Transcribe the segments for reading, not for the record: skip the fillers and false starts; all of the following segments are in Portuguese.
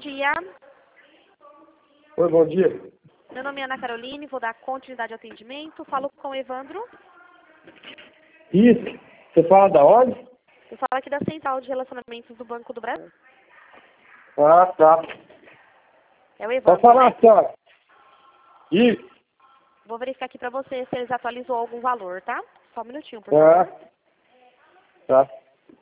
dia. Oi, bom dia. Meu nome é Ana Caroline, vou dar continuidade ao atendimento. Falo com o Evandro. Isso. Você fala da onde? Eu falo aqui da Central de Relacionamentos do Banco do Brasil. Ah, tá. É o Evandro, Pode falar, né? senhora. Isso. Vou verificar aqui pra você se eles atualizou algum valor, tá? Só um minutinho, por favor. Tá.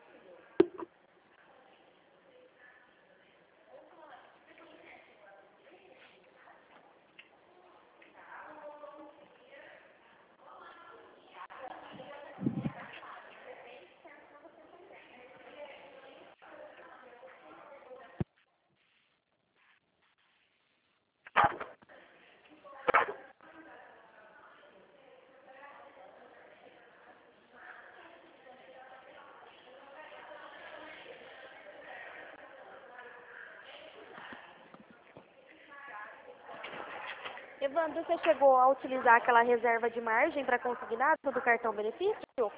Evandro, você chegou a utilizar aquela reserva de margem para consignado do cartão benefício?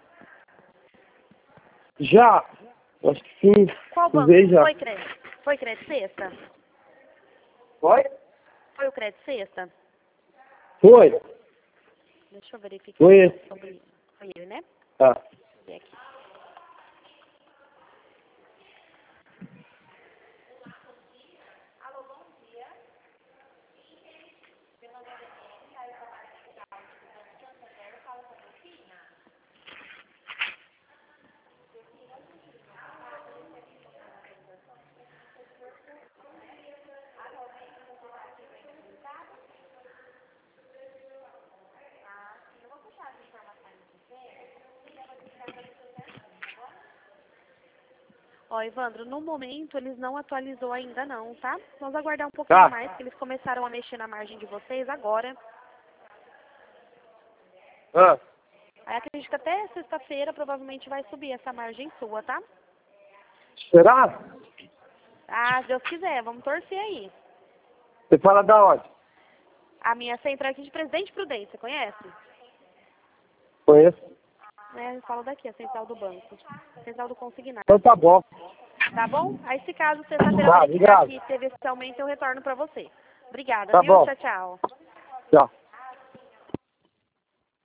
Já. Acho que sim. Qual banco? Usei já. Foi crédito? Foi crédito sexta? Foi? Foi o crédito sexta? Foi. Deixa eu verificar. Foi esse. Foi ele, né? Tá. Deixa eu ver aqui. Ó, Evandro, no momento eles não atualizou ainda não, tá? Vamos aguardar um pouquinho Tá. mais, que eles começaram a mexer na margem de vocês agora. Ah. Aí acredito que até sexta-feira provavelmente vai subir essa margem sua, tá? Será? Ah, se Deus quiser, vamos torcer aí. Você fala da onde? A minha central aqui de Presidente Prudente, você conhece? Conheço. Eu falo daqui, a central do banco. Central do consignado. Então tá bom. Tá bom? Aí se caso sexta-feira Tá, verificar obrigado. que teve esse aumento, eu retorno pra você. Obrigada, Tá viu? bom. Tchau, tchau. Tchau.